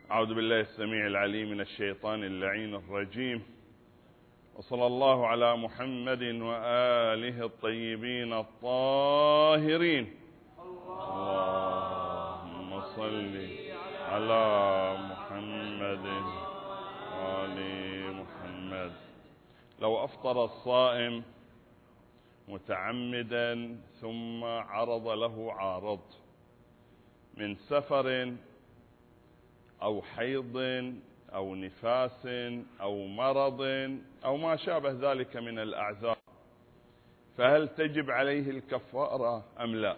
أعوذ بالله السميع العليم من الشيطان اللعين الرجيم، وصلى الله على محمد وآله الطيبين الطاهرين. اللهم صل على محمد وآل محمد. لو أفطر الصائم متعمدا ثم عرض له عارض من سفر أو حيض أو نفاس أو مرض أو ما شابه ذلك من الأعذار، فهل تجب عليه الكفارة أم لا؟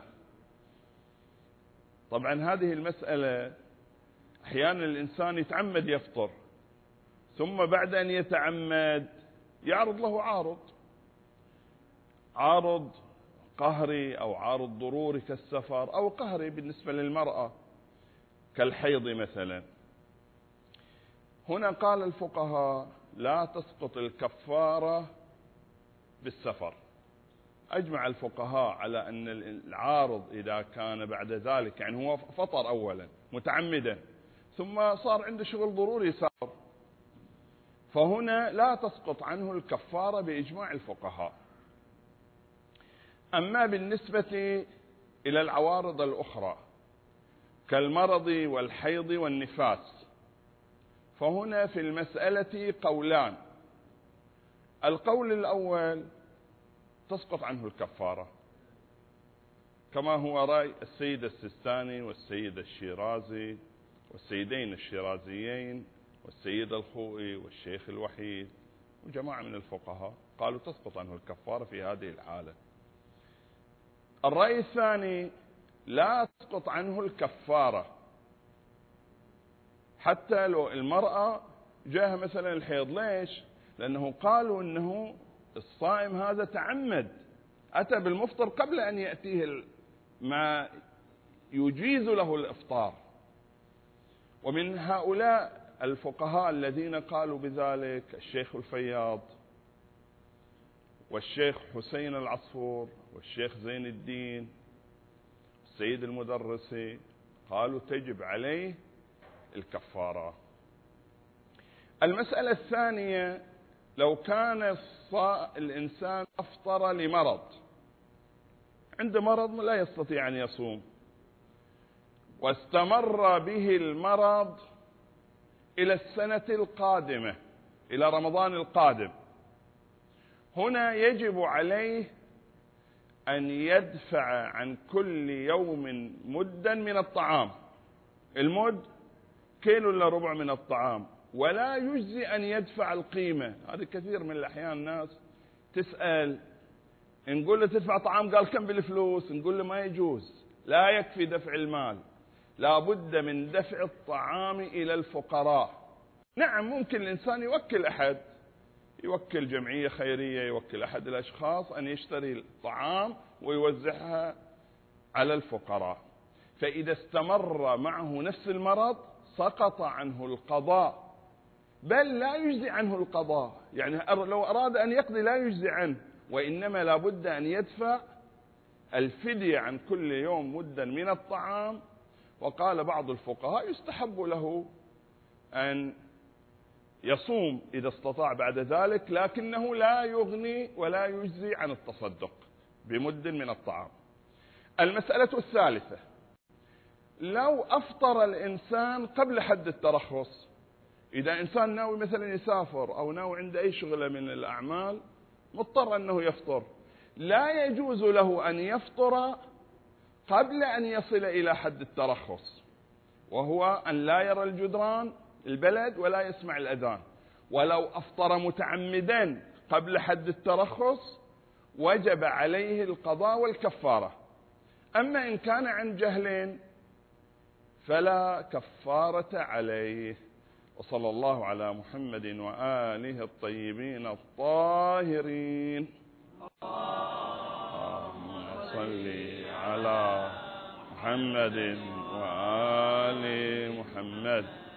طبعا هذه المسألة أحيانا الإنسان يتعمد يفطر، ثم بعد أن يتعمد يعرض له عارض قهري أو عارض ضروري كالسفر، أو قهري بالنسبة للمرأة كالحيض مثلا. هنا قال الفقهاء لا تسقط الكفارة بالسفر. أجمع الفقهاء على أن العارض إذا كان بعد ذلك، يعني هو فطر أولا متعمدا ثم صار عنده شغل ضروري سافر، فهنا لا تسقط عنه الكفارة بإجماع الفقهاء. أما بالنسبة إلى العوارض الأخرى كالمرض والحيض والنفاس، فهنا في المسألة قولان. القول الأول تسقط عنه الكفارة، كما هو رأي السيد السيستاني والسيد الشيرازي والسيدين الشيرازيين والسيد الخوئي والشيخ الوحيد وجماعة من الفقهاء قالوا تسقط عنه الكفارة في هذه الحالة. الرأي الثاني لا تسقط عنه الكفارة حتى لو المرأة جاءها مثلا الحيض. ليش؟ لأنه قالوا أنه الصائم هذا تعمد، أتى بالمفطر قبل أن يأتيه ما يجيز له الإفطار. ومن هؤلاء الفقهاء الذين قالوا بذلك الشيخ الفياض والشيخ حسين العصفور والشيخ زين الدين السيد المدرسي، قالوا تجب عليه الكفارة. المسألة الثانية، لو كان الإنسان أفطر لمرض، عنده مرض لا يستطيع أن يصوم واستمر به المرض إلى السنة القادمة، إلى رمضان القادم، هنا يجب عليه أن يدفع عن كل يوم مدا من الطعام. المد كيلو إلا ربع من الطعام، ولا يجزي أن يدفع القيمة. هذا كثير من الأحيان الناس تسأل، نقول له تدفع طعام، قال كم بالفلوس؟ نقول له ما يجوز، لا يكفي دفع المال، لا بد من دفع الطعام إلى الفقراء. نعم ممكن الإنسان يوكل أحد، يوكل جمعية خيرية، يوكل أحد الأشخاص أن يشتري الطعام ويوزعها على الفقراء. فإذا استمر معه نفس المرض سقط عنه القضاء، بل لا يجزي عنه القضاء، يعني لو أراد أن يقضي لا يجزي عنه، وإنما لا بد أن يدفع الفدية عن كل يوم مدا من الطعام. وقال بعض الفقهاء يستحب له أن يصوم إذا استطاع بعد ذلك، لكنه لا يغني ولا يجزي عن التصدق بمد من الطعام. المسألة الثالثة، لو أفطر الإنسان قبل حد الترخص، إذا إنسان ناوي مثلا يسافر أو ناوي عنده أي شغلة من الأعمال مضطر أنه يفطر، لا يجوز له أن يفطر قبل أن يصل إلى حد الترخص، وهو أن لا يرى الجدران البلد ولا يسمع الأذان. ولو أفطر متعمدا قبل حد الترخص وجب عليه القضاء والكفارة. أما إن كان عن جهل فلا كفارة عليه. وصلى الله على محمد وآله الطيبين الطاهرين. اللهم صل على محمد وآل محمد.